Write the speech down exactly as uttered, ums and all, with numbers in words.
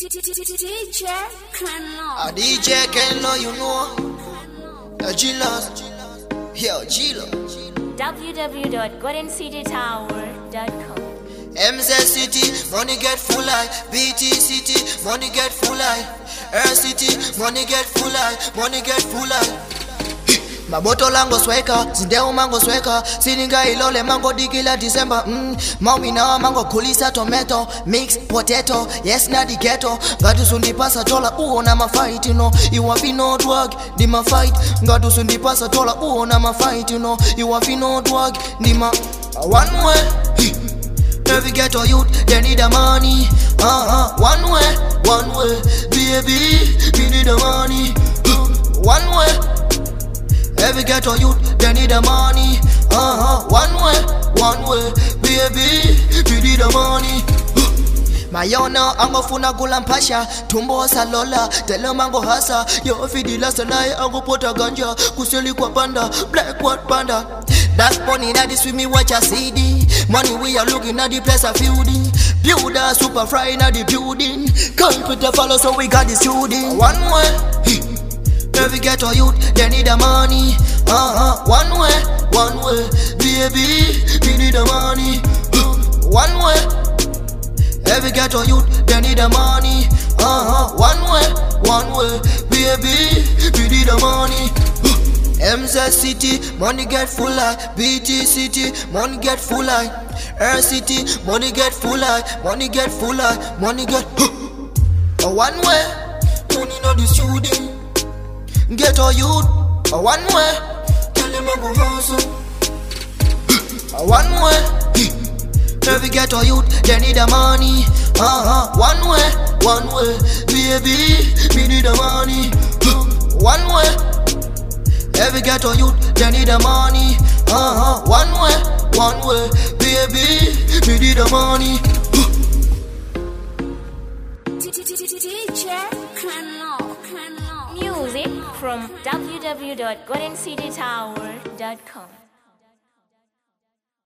D J Kenlo. A D J Kenlo, you know. A G-Loss. Yo, G-Loss. w w w dot golden city tower dot com. M Z City, money get full eye. B T City, money get full eye. Air City, money get full eye. Money get full eye. Maboto lango sweka, zindeo mango sweka. Sininga ilole mango digila December. mm. Maumi na mango kulisa tomato. Mix potato, yes na di ghetto. Ngadu sundi pasa tola uo na ma fight, you know. You want fi no drug, di ma fight. Ngadu sundi pasa tola uo na ma fight, you know. You want fi no drug, di ma one way. Every ghetto youth, they need the money. Uh-huh, one way, one way. Baby, we need the money. One way. Every ghetto youth, they need the money. Uh-huh, one way, one way. Baby, we need the money. Mayona ango funa gula mpasha. Tumbo salola, tele mango hasa. Yo fidi la sanai ango pota ganja. Kuseli kwa panda, black what panda. That's money that is with me watch a C D. Money we are looking at the place of building. Builder super fry na the building. Can't put the follow so we got the shooting. One way. Every ghetto youth, they need the money. Uh-huh, one way, one way. Baby, we need the money. One way. Every ghetto youth, they need the money. Uh-huh, one way, one way. Baby, we need the money. M Z City, money get full eye. B T City, money get full eye. Air City, money get full eye. Money get full eye. Money get a one way. Money know the shooting. Get all youth, a one way. Tell them I go hustle. A one way. Every ghetto youth, they need the money. Uh-huh, one way, one way. Baby, we need the money. One way. Every ghetto youth, they need the money. Uh-huh, one way, one way. Baby, we need the money. D J Kenlo. Music from w w w dot golden city tower dot com.